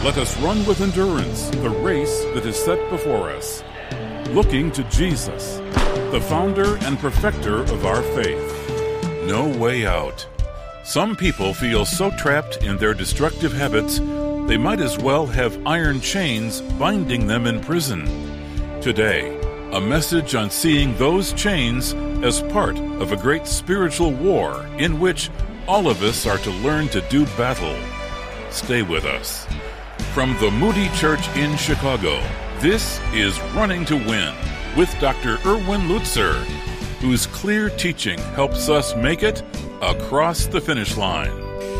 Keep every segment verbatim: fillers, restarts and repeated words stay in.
Let us run with endurance the race that is set before us, looking to Jesus, the founder and perfecter of our faith. No way out. Some people feel so trapped in their destructive habits, they might as well have iron chains binding them in prison. Today, a message on seeing those chains as part of a great spiritual war in which all of us are to learn to do battle. Stay with us. From the Moody Church in Chicago, this is Running to Win with Doctor Erwin Lutzer, whose clear teaching helps us make it across the finish line.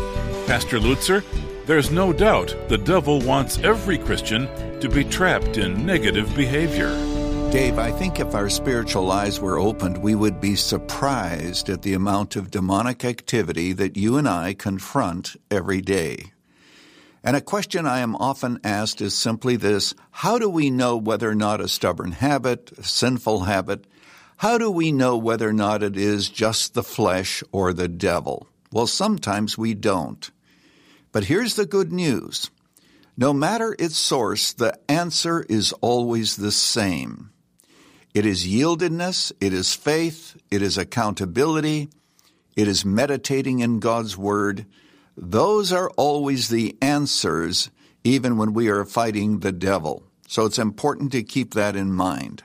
Pastor Lutzer, there's no doubt the devil wants every Christian to be trapped in negative behavior. Dave, I think if our spiritual eyes were opened, we would be surprised at the amount of demonic activity that you and I confront every day. And a question I am often asked is simply this: how do we know whether or not a stubborn habit, a sinful habit, how do we know whether or not it is just the flesh or the devil? Well, sometimes we don't. But here's the good news. No matter its source, the answer is always the same. It is yieldedness, it is faith, it is accountability, it is meditating in God's Word. Those are always the answers, even when we are fighting the devil. So it's important to keep that in mind.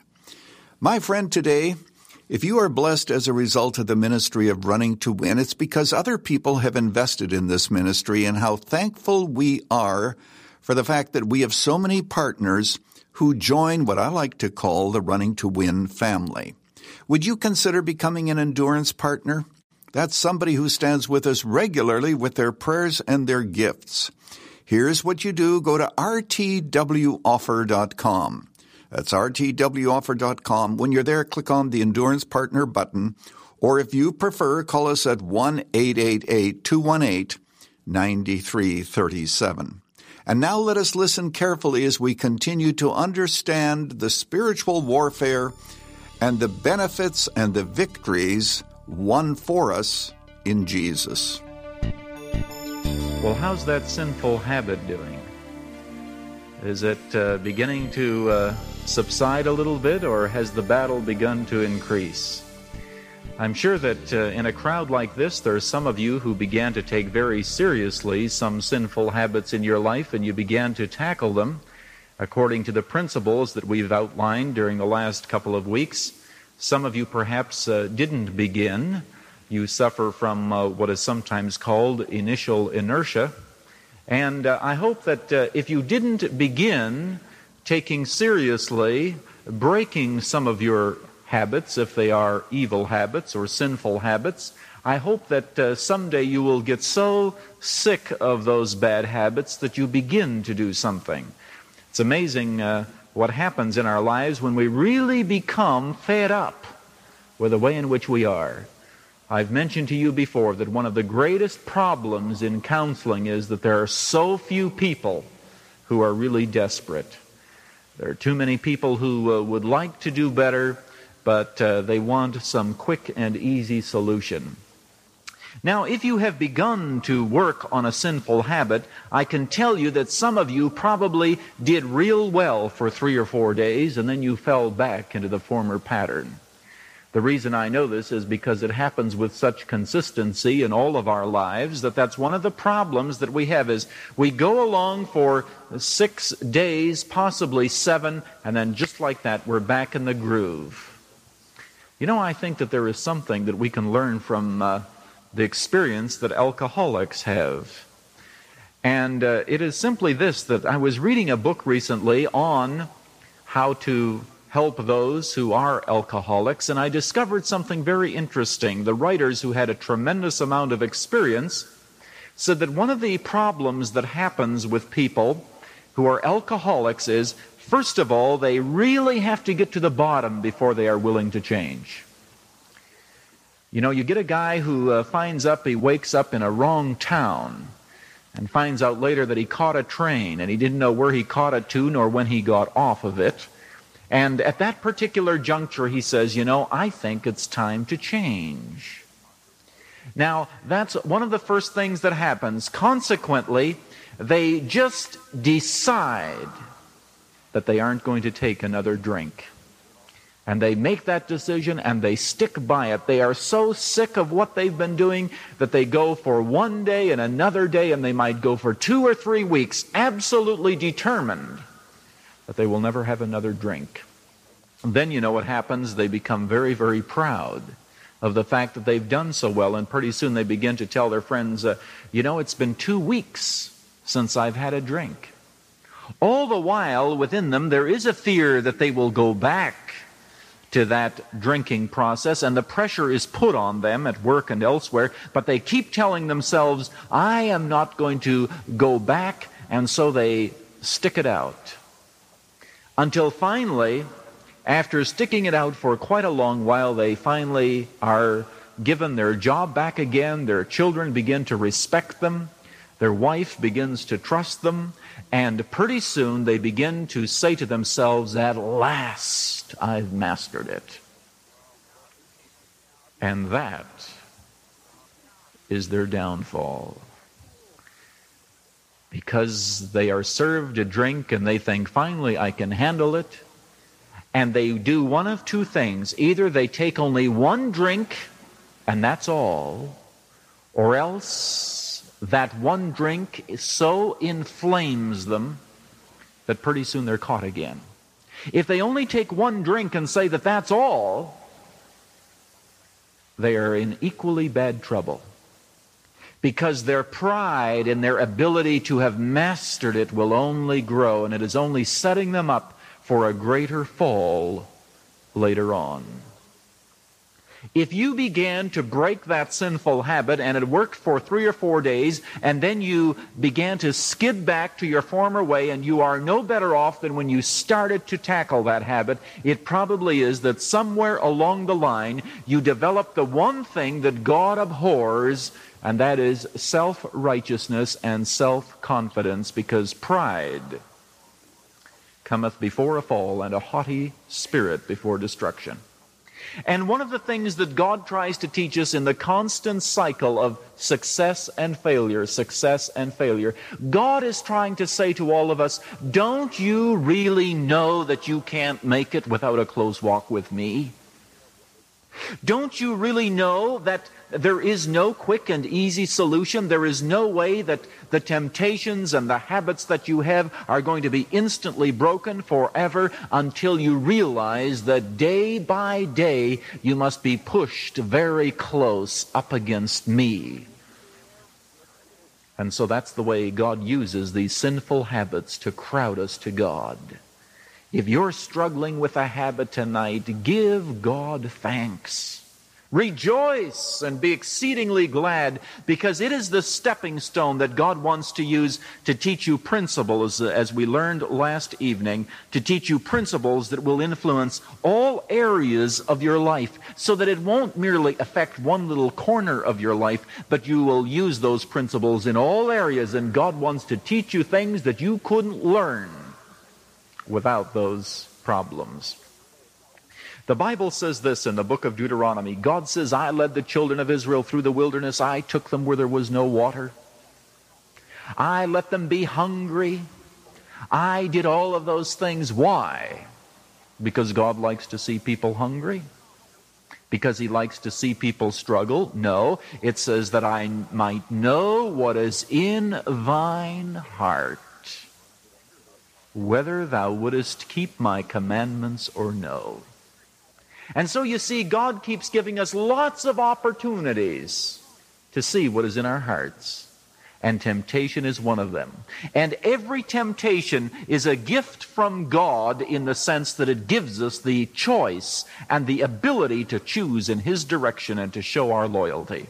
My friend, today, if you are blessed as a result of the ministry of Running to Win, it's because other people have invested in this ministry, and how thankful we are for the fact that we have so many partners who join what I like to call the Running to Win family. Would you consider becoming an endurance partner? That's somebody who stands with us regularly with their prayers and their gifts. Here's what you do. Go to r t w offer dot com. That's r t w offer dot com. When you're there, click on the Endurance Partner button, or if you prefer, call us at one eight eight eight, two one eight, nine three three seven. And now let us listen carefully as we continue to understand the spiritual warfare and the benefits and the victories won for us in Jesus. Well, how's that sinful habit doing? Is it uh, beginning to uh, subside a little bit, or has the battle begun to increase? I'm sure that uh, in a crowd like this, there are some of you who began to take very seriously some sinful habits in your life, and you began to tackle them according to the principles that we've outlined during the last couple of weeks. Some of you perhaps uh, didn't begin. You suffer from uh, what is sometimes called initial inertia. And uh, I hope that uh, if you didn't begin taking seriously breaking some of your habits, if they are evil habits or sinful habits, I hope that uh, someday you will get so sick of those bad habits that you begin to do something. It's amazing uh, what happens in our lives when we really become fed up with the way in which we are. I've mentioned to you before that one of the greatest problems in counseling is that there are so few people who are really desperate. There are too many people who uh, would like to do better, but uh, they want some quick and easy solution. Now, if you have begun to work on a sinful habit, I can tell you that some of you probably did real well for three or four days, and then you fell back into the former pattern. The reason I know this is because it happens with such consistency in all of our lives that that's one of the problems that we have is we go along for six days, possibly seven, and then just like that, we're back in the groove. You know, I think that there is something that we can learn from uh, the experience that alcoholics have. And uh, it is simply this, that I was reading a book recently on how to help those who are alcoholics, and I discovered something very interesting. The writers, who had a tremendous amount of experience, said that one of the problems that happens with people who are alcoholics is, first of all, they really have to get to the bottom before they are willing to change. You know, you get a guy who uh, finds up, he wakes up in a wrong town and finds out later that he caught a train and he didn't know where he caught it to nor when he got off of it. And at that particular juncture, he says, you know, I think it's time to change. Now, that's one of the first things that happens. Consequently, they just decide that they aren't going to take another drink. And they make that decision and they stick by it. They are so sick of what they've been doing that they go for one day and another day, and they might go for two or three weeks, absolutely determined that they will never have another drink. And then you know what happens? They become very, very proud of the fact that they've done so well, and pretty soon they begin to tell their friends, uh, you know, it's been two weeks since I've had a drink. All the while, within them, there is a fear that they will go back to that drinking process, and the pressure is put on them at work and elsewhere, but they keep telling themselves, I am not going to go back, and so they stick it out. Until finally, after sticking it out for quite a long while, they finally are given their job back again, their children begin to respect them, their wife begins to trust them, and pretty soon they begin to say to themselves, at last I've mastered it. And that is their downfall. Because they are served a drink and they think, finally I can handle it. And they do one of two things. Either they take only one drink and that's all, or else that one drink so inflames them that pretty soon they're caught again. If they only take one drink and say that that's all, they are in equally bad trouble. Because their pride and their ability to have mastered it will only grow, and it is only setting them up for a greater fall later on. If you began to break that sinful habit and it worked for three or four days, and then you began to skid back to your former way, and you are no better off than when you started to tackle that habit, it probably is that somewhere along the line you developed the one thing that God abhors, and that is self-righteousness and self-confidence, because pride cometh before a fall, and a haughty spirit before destruction. And one of the things that God tries to teach us in the constant cycle of success and failure, success and failure, God is trying to say to all of us, don't you really know that you can't make it without a close walk with me? Don't you really know that there is no quick and easy solution? There is no way that the temptations and the habits that you have are going to be instantly broken forever, until you realize that day by day you must be pushed very close up against me. And so that's the way God uses these sinful habits to crowd us to God. If you're struggling with a habit tonight, give God thanks. Rejoice and be exceedingly glad, because it is the stepping stone that God wants to use to teach you principles, as we learned last evening, to teach you principles that will influence all areas of your life, so that it won't merely affect one little corner of your life, but you will use those principles in all areas, and God wants to teach you things that you couldn't learn without those problems. The Bible says this in the book of Deuteronomy. God says, I led the children of Israel through the wilderness. I took them where there was no water. I let them be hungry. I did all of those things. Why? Because God likes to see people hungry? Because he likes to see people struggle? No. It says that I might know what is in thine heart, whether thou wouldest keep my commandments or no. And so you see, God keeps giving us lots of opportunities to see what is in our hearts. And temptation is one of them. And every temptation is a gift from God, in the sense that it gives us the choice and the ability to choose in his direction and to show our loyalty.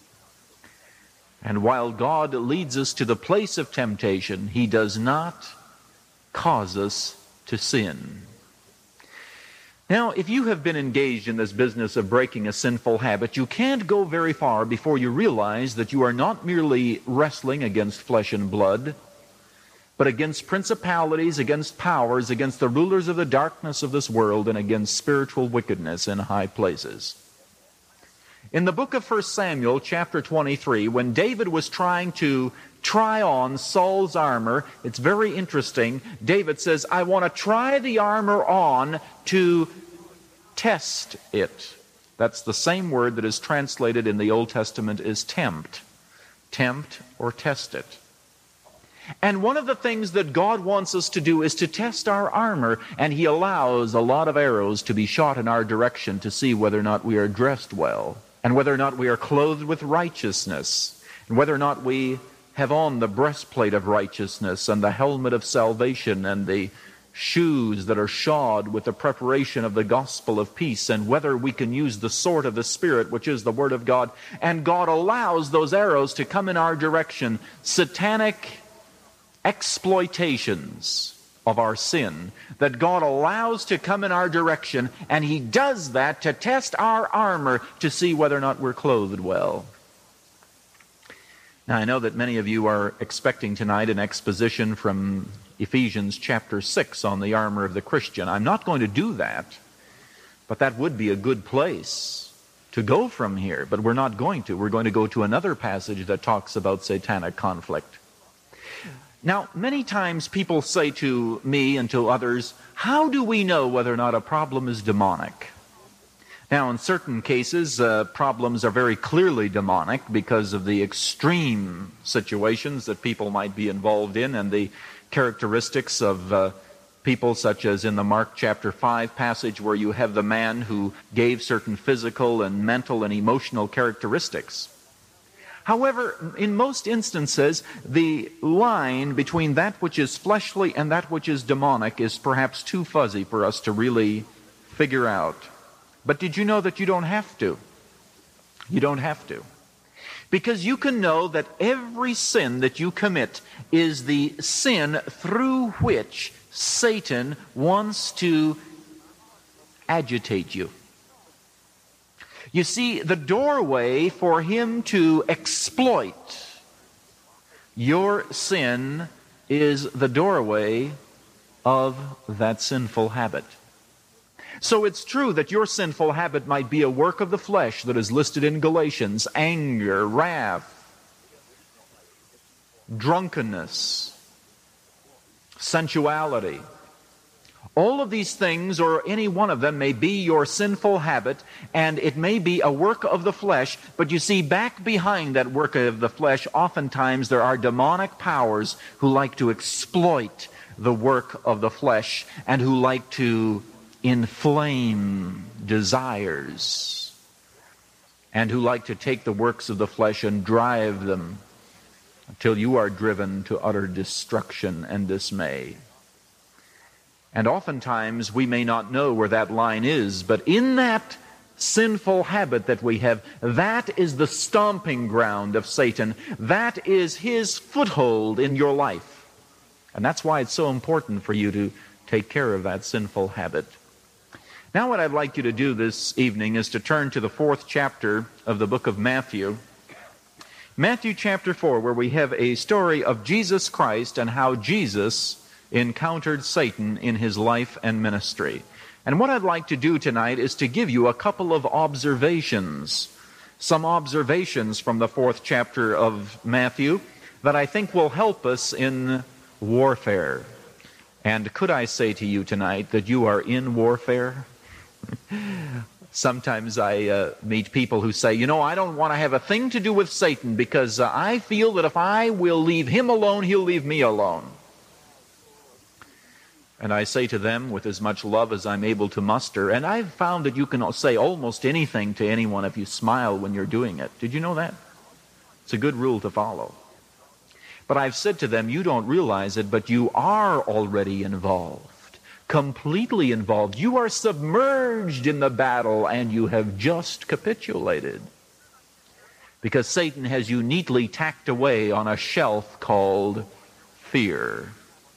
And while God leads us to the place of temptation, he does not cause us to sin. Now, if you have been engaged in this business of breaking a sinful habit, you can't go very far before you realize that you are not merely wrestling against flesh and blood, but against principalities, against powers, against the rulers of the darkness of this world, and against spiritual wickedness in high places. In the book of First Samuel, chapter twenty-three, when David was trying to try on Saul's armor. It's very interesting. David says, I want to try the armor on to test it. That's the same word that is translated in the Old Testament as tempt. Tempt or test it. And one of the things that God wants us to do is to test our armor, and He allows a lot of arrows to be shot in our direction to see whether or not we are dressed well, and whether or not we are clothed with righteousness, and whether or not we have on the breastplate of righteousness and the helmet of salvation and the shoes that are shod with the preparation of the gospel of peace, and whether we can use the sword of the Spirit, which is the Word of God. And God allows those arrows to come in our direction, satanic exploitations of our sin that God allows to come in our direction, and He does that to test our armor to see whether or not we're clothed well. Now, I know that many of you are expecting tonight an exposition from Ephesians chapter six on the armor of the Christian. I'm not going to do that, but that would be a good place to go from here. But we're not going to. We're going to go to another passage that talks about satanic conflict. Now, many times people say to me and to others, how do we know whether or not a problem is demonic? Now, in certain cases, uh, problems are very clearly demonic because of the extreme situations that people might be involved in and the characteristics of uh, people such as in the Mark chapter five passage where you have the man who gave certain physical and mental and emotional characteristics. However, in most instances, the line between that which is fleshly and that which is demonic is perhaps too fuzzy for us to really figure out. But did you know that you don't have to? You don't have to. Because you can know that every sin that you commit is the sin through which Satan wants to agitate you. You see, the doorway for him to exploit your sin is the doorway of that sinful habit. So it's true that your sinful habit might be a work of the flesh that is listed in Galatians: anger, wrath, drunkenness, sensuality. All of these things, or any one of them, may be your sinful habit, and it may be a work of the flesh. But you see, back behind that work of the flesh, oftentimes there are demonic powers who like to exploit the work of the flesh and who like to inflame desires and who like to take the works of the flesh and drive them until you are driven to utter destruction and dismay. And oftentimes we may not know where that line is, but in that sinful habit that we have, that is the stomping ground of Satan. That is his foothold in your life. And that's why it's so important for you to take care of that sinful habit. Now what I'd like you to do this evening is to turn to the fourth chapter of the book of Matthew. Matthew chapter four, where we have a story of Jesus Christ and how Jesus encountered Satan in his life and ministry. And what I'd like to do tonight is to give you a couple of observations, some observations from the fourth chapter of Matthew that I think will help us in warfare. And could I say to you tonight that you are in warfare? Sometimes I uh, meet people who say, you know, I don't want to have a thing to do with Satan because uh, I feel that if I will leave him alone, he'll leave me alone. And I say to them with as much love as I'm able to muster, and I've found that you can say almost anything to anyone if you smile when you're doing it. Did you know that? It's a good rule to follow. But I've said to them, you don't realize it, but you are already involved, completely involved. You are submerged in the battle, and you have just capitulated. Because Satan has you neatly tacked away on a shelf called fear.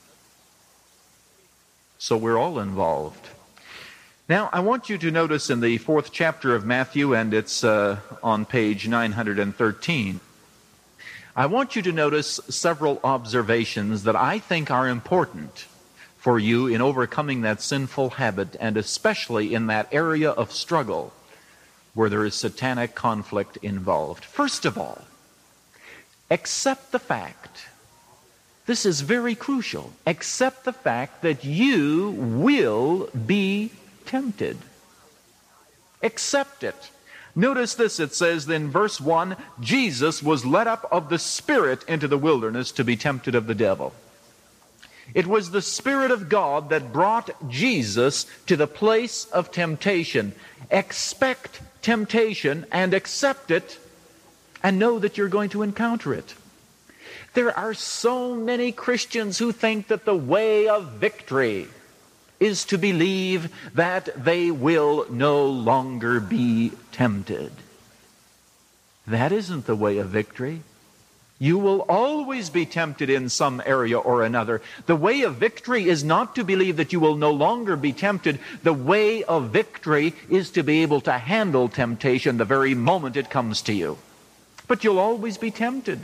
So we're all involved. Now, I want you to notice in the fourth chapter of Matthew, and it's uh, on page nine hundred thirteen, I want you to notice several observations that I think are important for you in overcoming that sinful habit, and especially in that area of struggle where there is satanic conflict involved. First of all, accept the fact, this is very crucial, accept the fact that you will be tempted. Accept it. Notice this, it says in verse one, Jesus was led up of the Spirit into the wilderness to be tempted of the devil. It was the Spirit of God that brought Jesus to the place of temptation. Expect temptation and accept it and know that you're going to encounter it. There are so many Christians who think that the way of victory is to believe that they will no longer be tempted. That isn't the way of victory. You will always be tempted in some area or another. The way of victory is not to believe that you will no longer be tempted. The way of victory is to be able to handle temptation the very moment it comes to you. But you'll always be tempted.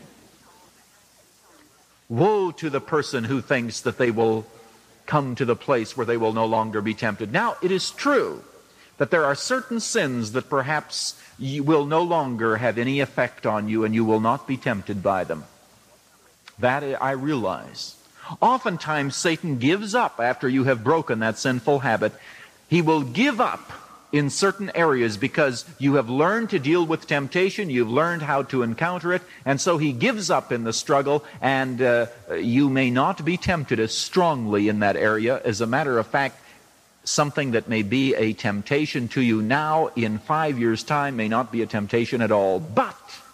Woe to the person who thinks that they will come to the place where they will no longer be tempted. Now, it is true that there are certain sins that perhaps you will no longer have any effect on you and you will not be tempted by them. That I realize. Oftentimes Satan gives up after you have broken that sinful habit. He will give up in certain areas because you have learned to deal with temptation, you've learned how to encounter it, and so he gives up in the struggle, and uh, you may not be tempted as strongly in that area. As a matter of fact, something that may be a temptation to you now, in five years' time, may not be a temptation at all. But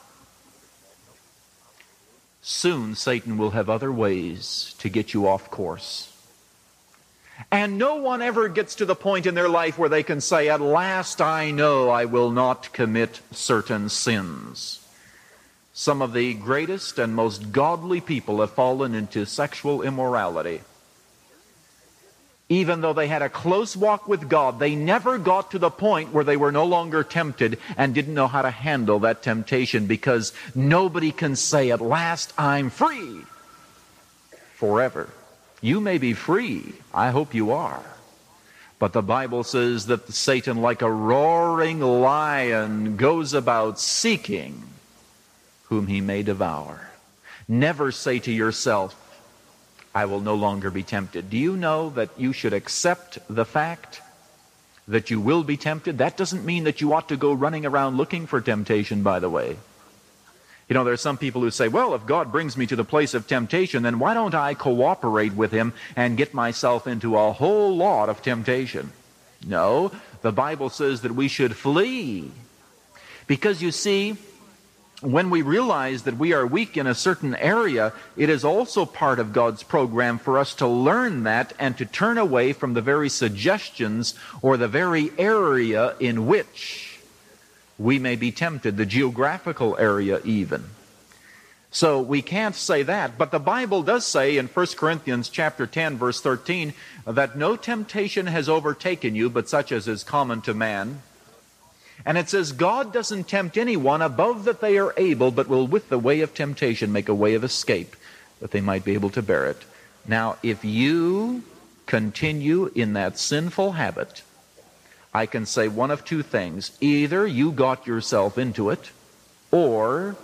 soon Satan will have other ways to get you off course. And no one ever gets to the point in their life where they can say, at last I know I will not commit certain sins. Some of the greatest and most godly people have fallen into sexual immorality. Even though they had a close walk with God, they never got to the point where they were no longer tempted and didn't know how to handle that temptation, because nobody can say, at last I'm free forever. You may be free. I hope you are. But the Bible says that Satan, like a roaring lion, goes about seeking whom he may devour. Never say to yourself, I will no longer be tempted. Do you know that you should accept the fact that you will be tempted? That doesn't mean that you ought to go running around looking for temptation, by the way. You know, there are some people who say, well, if God brings me to the place of temptation, then why don't I cooperate with him and get myself into a whole lot of temptation? No, the Bible says that we should flee. Because you see, when we realize that we are weak in a certain area, it is also part of God's program for us to learn that and to turn away from the very suggestions or the very area in which we may be tempted, the geographical area even. So we can't say that, but the Bible does say in First Corinthians chapter ten, verse thirteen, that no temptation has overtaken you but such as is common to man. And it says, God doesn't tempt anyone above that they are able, but will with the way of temptation make a way of escape, that they might be able to bear it. Now, if you continue in that sinful habit, I can say one of two things. Either you got yourself into it, or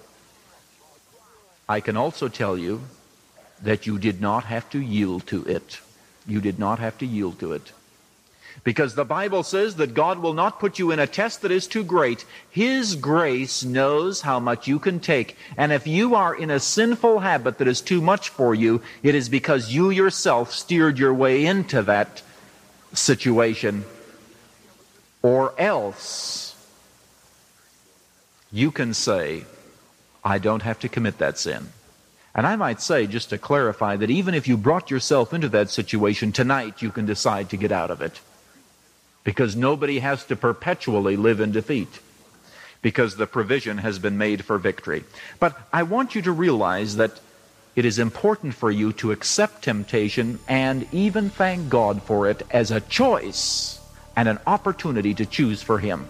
I can also tell you that you did not have to yield to it. You did not have to yield to it. Because the Bible says that God will not put you in a test that is too great. His grace knows how much you can take. And if you are in a sinful habit that is too much for you, it is because you yourself steered your way into that situation. Or else, you can say, I don't have to commit that sin. And I might say, just to clarify, that even if you brought yourself into that situation tonight, you can decide to get out of it. Because nobody has to perpetually live in defeat. Because the provision has been made for victory. But I want you to realize that it is important for you to accept temptation and even thank God for it as a choice and an opportunity to choose for him.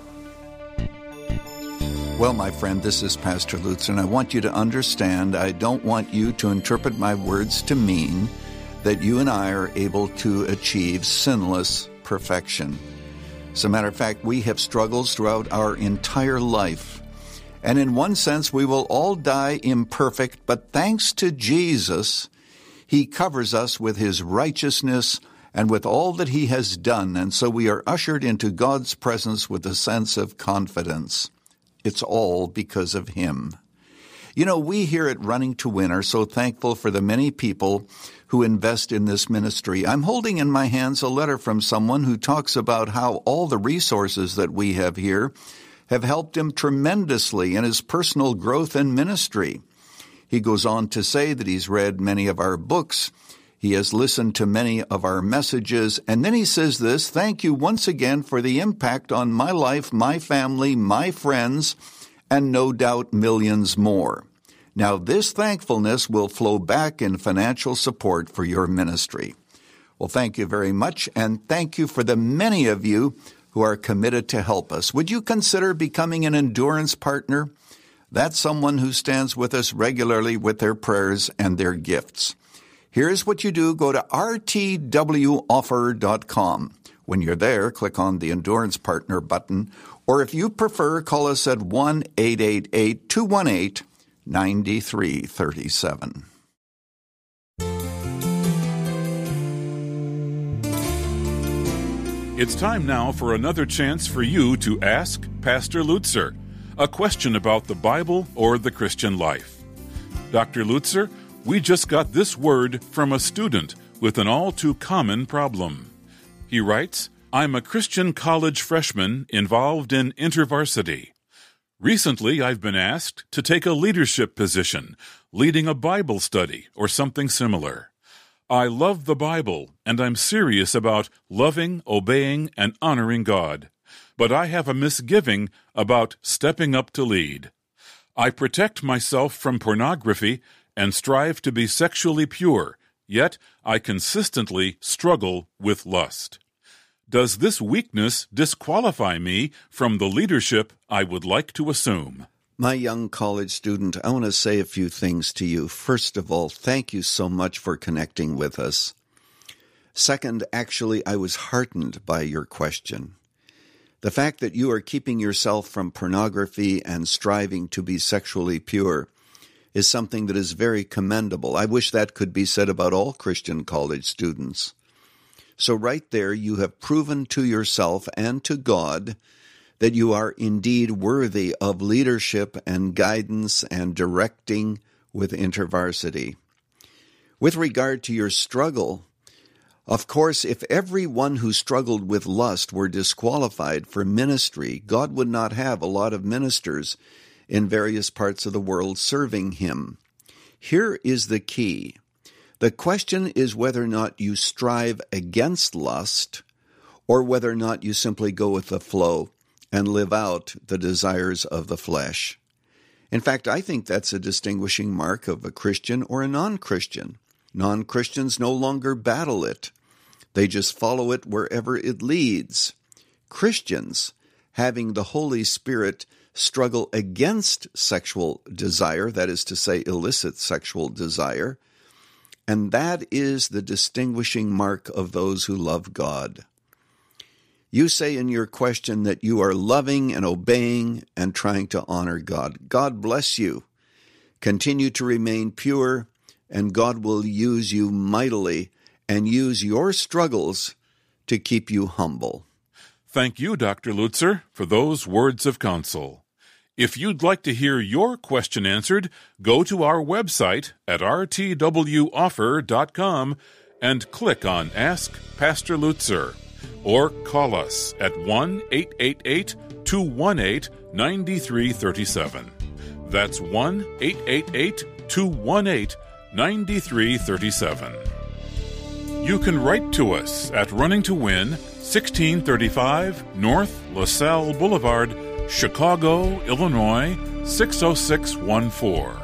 Well, my friend, this is Pastor Lutz, and I want you to understand, I don't want you to interpret my words to mean that you and I are able to achieve sinless perfection. As a matter of fact, we have struggles throughout our entire life, And in one sense, we will all die imperfect, but thanks to Jesus, He covers us with His righteousness and with all that He has done, and so we are ushered into God's presence with a sense of confidence. It's all because of Him. You know, we here at Running to Win are so thankful for the many people who invest in this ministry. I'm holding in my hands a letter from someone who talks about how all the resources that we have here have helped him tremendously in his personal growth and ministry. He goes on to say that he's read many of our books, he has listened to many of our messages, and then he says this: thank you once again for the impact on my life, my family, my friends, and no doubt millions more. Now this thankfulness will flow back in financial support for your ministry. Well, thank you very much, and thank you for the many of you who are committed to help us. Would you consider becoming an endurance partner? That's someone who stands with us regularly with their prayers and their gifts. Here's what you do. Go to r t w offer dot com. When you're there, click on the Endurance Partner button, or if you prefer, call us at one eight eight eight, two one eight, nine three three seven. It's time now for another chance for you to ask Pastor Lutzer a question about the Bible or the Christian life. Doctor Lutzer, we just got this word from a student with an all-too-common problem. He writes, I'm a Christian college freshman involved in InterVarsity. Recently, I've been asked to take a leadership position, leading a Bible study or something similar. I love the Bible, and I'm serious about loving, obeying, and honoring God. But I have a misgiving about stepping up to lead. I protect myself from pornography and strive to be sexually pure, yet I consistently struggle with lust. Does this weakness disqualify me from the leadership I would like to assume? My young college student, I want to say a few things to you. First of all, thank you so much for connecting with us. Second, actually, I was heartened by your question. The fact that you are keeping yourself from pornography and striving to be sexually pure is something that is very commendable. I wish that could be said about all Christian college students. So right there, you have proven to yourself and to God that you are indeed worthy of leadership and guidance and directing with InterVarsity. With regard to your struggle, of course, if everyone who struggled with lust were disqualified for ministry, God would not have a lot of ministers in various parts of the world serving Him. Here is the key. The question is whether or not you strive against lust or whether or not you simply go with the flow and live out the desires of the flesh. In fact, I think that's a distinguishing mark of a Christian or a non-Christian. Non-Christians no longer battle it. They just follow it wherever it leads. Christians, having the Holy Spirit, struggle against sexual desire, that is to say, illicit sexual desire, and that is the distinguishing mark of those who love God. You say in your question that you are loving and obeying and trying to honor God. God bless you. Continue to remain pure, and God will use you mightily and use your struggles to keep you humble. Thank you, Doctor Lutzer, for those words of counsel. If you'd like to hear your question answered, go to our website at r t w offer dot com and click on Ask Pastor Lutzer, or call us at one eight eight eight, two one eight, nine three three seven. That's one eight eight eight, two one eight, nine three three seven. You can write to us at Running to Win, sixteen thirty-five North LaSalle Boulevard, Chicago, Illinois, six oh six one four.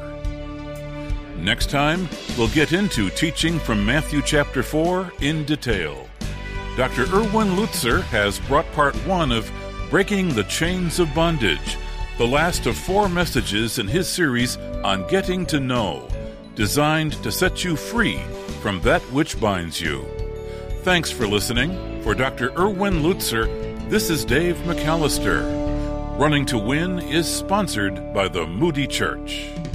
Next time, we'll get into teaching from Matthew chapter four in detail. Doctor Erwin Lutzer has brought part one of Breaking the Chains of Bondage, the last of four messages in his series on Getting to Know, designed to set you free from that which binds you. Thanks for listening. For Doctor Erwin Lutzer, this is Dave McAllister. Running to Win is sponsored by the Moody Church.